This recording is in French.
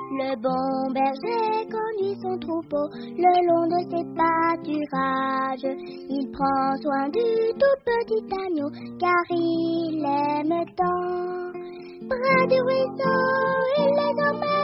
Le bon berger conduit son troupeau le long de ses pâturages. Il prend soin du tout petit agneau car il l'aime tant. Près du ruisseau, il les emmène